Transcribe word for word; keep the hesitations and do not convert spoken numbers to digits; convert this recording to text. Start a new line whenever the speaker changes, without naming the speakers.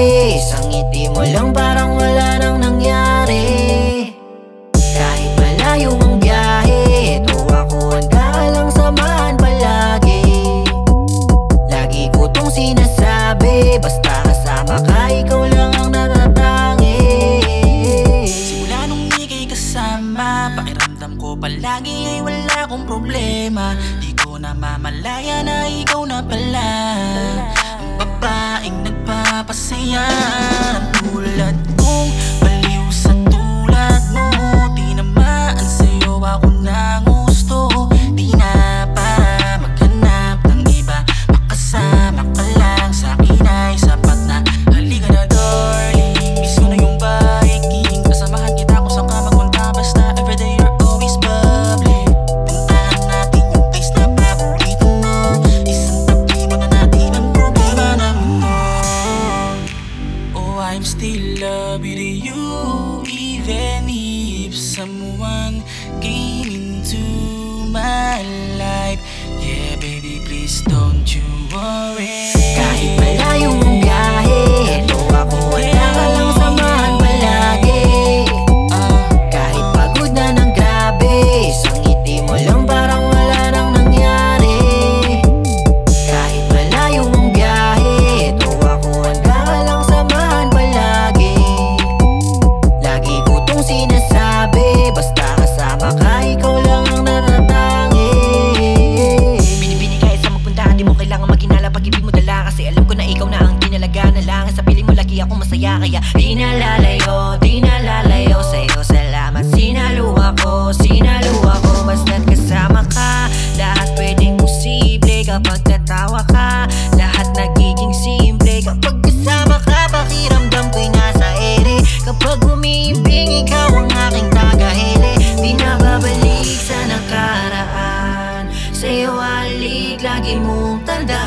gabi, isang ngiti mo lang parang wala nang nangyari. Kahit malayo ang biyahe, ito ako handa ka lang samahan palagi. Lagi ko tong sinasabi, basta kasama ka, ikaw lang ang natatangi.
Simula nung ika'y kasama, pakiramdam ko palagi ay wala akong problema. Di ko namamalaya na ikaw na pala ang babaeng nagpapasaya. Ang tulad kong baliw sa tulad mo, tinamaan sa'yo ako ng gusto. Di na para maghanap ng iba, makasama ka lang sa'kin ay sapat na. Halika na darling, miss ko na yung biking. Kasamahan kita kung saan ka magpunta, basta everyday you're always bubbly. Puntahan natin yung place na paborito mo, isang tabi mo na natin ang problema ng mundo. Oh, I'm still love with you, even if someone came into my life. Yeah baby, please don't you worry.
Kahit malayo ang biyahe, ito ako handa ka lang samahan palagi. Kahit pagod na ng grabe, isang ngiti mo lang parang wala nang nangyari. Kahit malayo ang biyahe, ito ako handa ka lang samahan palagi. Lagi ko tong sinasabi, basta kasama ka, ikaw lang ang natatangi.
Binibini kahit sa magpuntahan, di mo kailangan maghinala pag ibig mo dala. Kasi alam ko na ikaw na ang tinalaga na lang. Sa piling mo lagi ako masaya, kaya
Di na lalayo, di na lalayo sa'yo. Salamat, sinalo ako, sinalo ako. Basta't kasama ka, lahat pwedeng posible. Kapag natawa ka, lahat nagiging simple. Kapag kasama ka, pakiramdam ko'y nasa ere. Kapag umiimbing, ikaw ang aking tagahele. Di na babalik sa nakaraan, sa'yo halik, lagi mong tandaan.